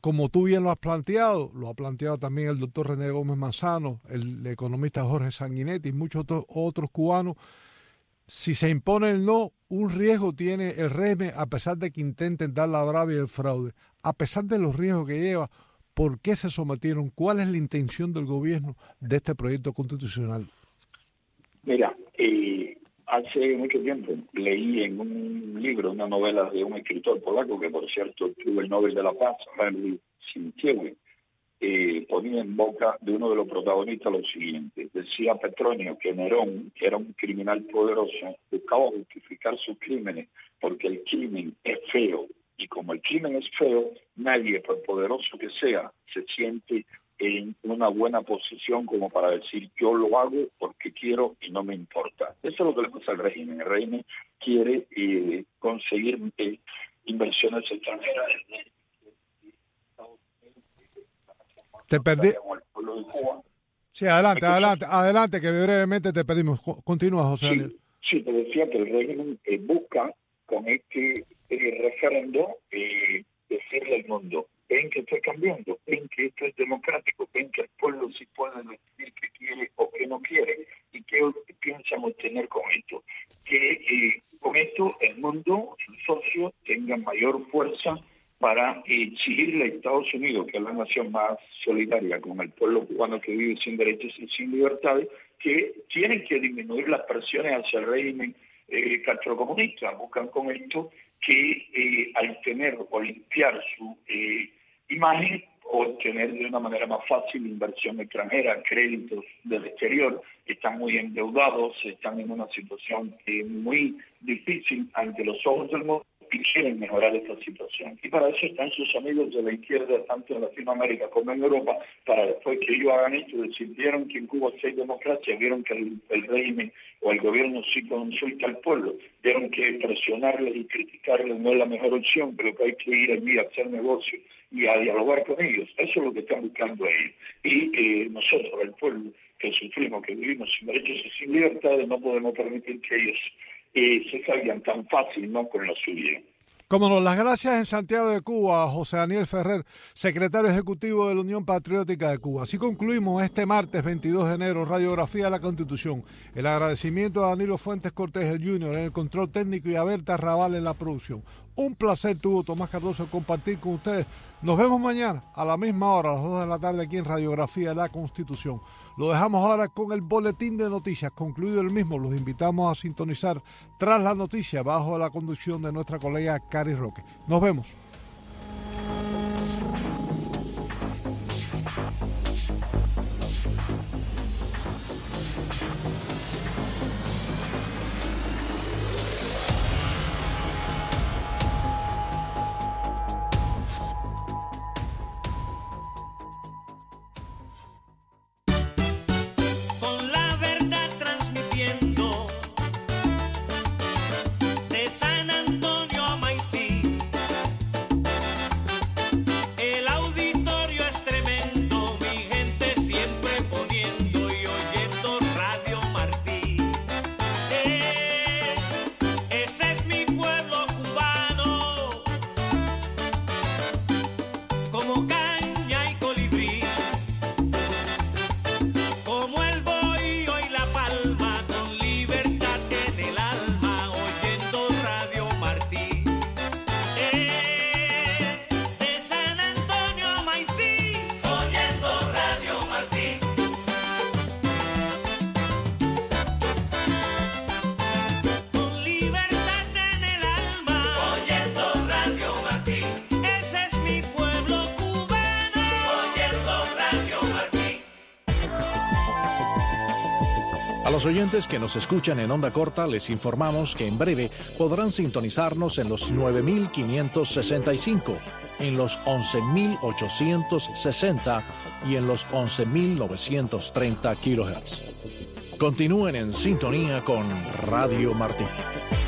como tú bien lo has planteado, lo ha planteado también el doctor René Gómez Manzano, el economista Jorge Sanguinetti y muchos otros cubanos, si se impone el no, un riesgo tiene el régimen a pesar de que intenten dar la brava y el fraude. A pesar de los riesgos que lleva, ¿por qué se sometieron? ¿Cuál es la intención del gobierno de este proyecto constitucional? Mira, hace mucho tiempo leí en un libro, una novela de un escritor polaco que por cierto obtuvo el Nobel de la Paz, Henryk Sienkiewicz, ponía en boca de uno de los protagonistas lo siguiente. Decía Petronio que Nerón, que era un criminal poderoso, buscaba justificar sus crímenes porque el crimen es feo, y como el crimen es feo, nadie, por poderoso que sea, se siente en una buena posición como para decir yo lo hago porque quiero y no me importa. Eso es lo que le pasa al régimen. El régimen quiere conseguir inversiones extranjeras. Te perdí. Sí, adelante, que brevemente te perdimos. Continúa, José Daniel. Sí, te decía que el régimen busca con este referendo decirle al mundo, ven que está cambiando, ven que esto es democrático, ven que el pueblo sí puede decidir qué quiere o qué no quiere, y qué piensan obtener con esto. Que con esto el mundo, sus socios, tengan mayor fuerza para exigirle a Estados Unidos, que es la nación más solidaria con el pueblo cubano que vive sin derechos y sin libertades, que tienen que disminuir las presiones hacia el régimen castrocomunista. Buscan con esto que al tener o limpiar su imagen, obtener de una manera más fácil inversión extranjera, créditos del exterior, están muy endeudados, están en una situación muy difícil ante los ojos del mundo y quieren mejorar esta situación. Y para eso están sus amigos de la izquierda, tanto en Latinoamérica como en Europa, para después que ellos hagan esto, decir, vieron que en Cuba sí hay democracia, vieron que el régimen o el gobierno sí consulta al pueblo, vieron que presionarles y criticarles no es la mejor opción, pero que hay que ir allí a hacer negocio y a dialogar con ellos. Eso es lo que están buscando ellos. Y nosotros, el pueblo que sufrimos, que vivimos sin derechos y sin libertades, no podemos permitir que ellos se salgan tan fácil, ¿no?, con la suya. Como no, las gracias en Santiago de Cuba a José Daniel Ferrer, secretario ejecutivo de la Unión Patriótica de Cuba. Así concluimos este martes 22 de enero, Radiografía de la Constitución. El agradecimiento a Danilo Fuentes Cortés, el Junior, en el control técnico, y a Berta Raval en la producción. Un placer tuvo Tomás Cardoso compartir con ustedes. Nos vemos mañana a la misma hora, a las 2 de la tarde, aquí en Radiografía de la Constitución. Lo dejamos ahora con el boletín de noticias. Concluido el mismo, los invitamos a sintonizar Tras la Noticia, bajo la conducción de nuestra colega Cari Roque. Nos vemos. A los oyentes que nos escuchan en onda corta les informamos que en breve podrán sintonizarnos en los 9.565, en los 11.860 y en los 11.930 kHz. Continúen en sintonía con Radio Martí.